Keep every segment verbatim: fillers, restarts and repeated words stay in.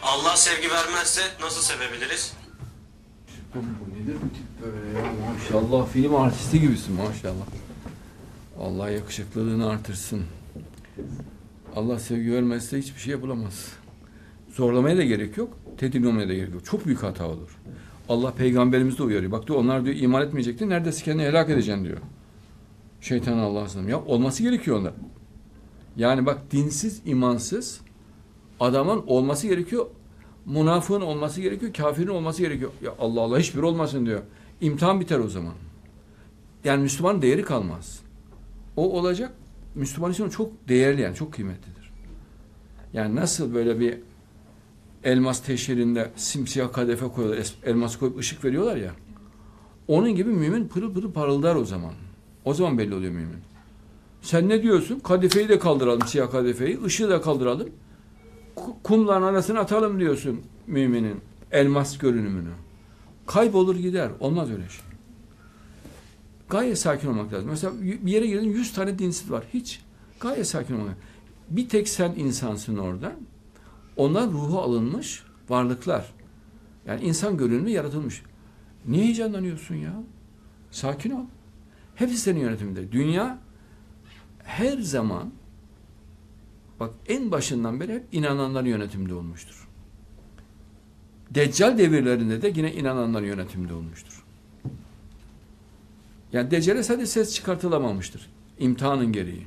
Allah sevgi vermezse nasıl sevebiliriz? Bu nedir bu tip böyle ya? Maşallah film artisti gibisin maşallah. Allah yakışıklılığını artırsın. Allah sevgi vermezse hiçbir şey yapılamaz. Zorlamaya da gerek yok, tedirgin olmaya da gerek yok. Çok büyük hata olur. Allah peygamberimizi de uyarıyor. Bak diyor, onlar diyor iman etmeyecekti, neredeyse kendini helak edeceksin diyor. Şeytan Allah'a sığınırım. Ya olması gerekiyor onda. Yani bak, dinsiz, imansız adamın olması gerekiyor. Münafığın olması gerekiyor, kafirin olması gerekiyor. Ya Allah Allah, hiçbir olmasın diyor. İmtihan biter o zaman. Yani Müslümanın değeri kalmaz. O olacak, Müslüman için çok değerli, yani çok kıymetlidir. Yani nasıl böyle bir elmas teşhirinde simsiyah kadefe koyuyorlar, elmas koyup ışık veriyorlar ya. Onun gibi mümin pırıl pırıl parıldar o zaman. O zaman belli oluyor mümin. Sen ne diyorsun? Kadifeyi de kaldıralım, siyah kadifeyi, ışığı da kaldıralım. Kumların arasına atalım diyorsun müminin elmas görünümünü. Kaybolur gider. Olmaz öyle şey. Gayet sakin olmak lazım. Mesela bir yere girdin, yüz tane dinsiz var. Hiç. Gayet sakin olmak lazım. Bir tek sen insansın orada. Onlar ruhu alınmış varlıklar. Yani insan görünümü yaratılmış. Niye heyecanlanıyorsun ya? Sakin ol. Hepsi senin yönetiminde. Dünya her zaman, bak en başından beri hep inananların yönetiminde olmuştur. Deccal devirlerinde de yine inananların yönetiminde olmuştur. Yani Deccal'e sadece ses çıkartılamamıştır. İmtihanın gereği.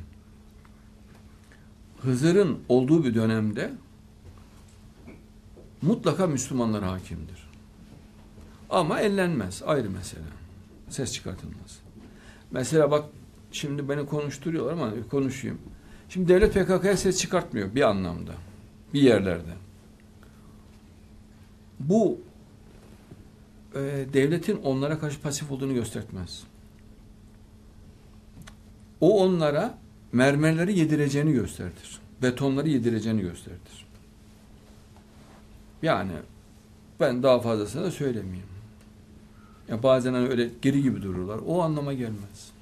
Hızır'ın olduğu bir dönemde mutlaka Müslümanlar hakimdir. Ama ellenmez. Ayrı mesele. Ses çıkartılmaz. Mesela bak, şimdi beni konuşturuyorlar ama konuşayım. Şimdi devlet P K K'ya ses çıkartmıyor bir anlamda. Bir yerlerde. Bu e, devletin onlara karşı pasif olduğunu göstermez. O onlara mermerleri yedireceğini gösterir. Betonları yedireceğini gösterir. Yani ben daha fazlasını da söylemeyeyim. Ya bazen hani öyle geri gibi dururlar. O anlama gelmez.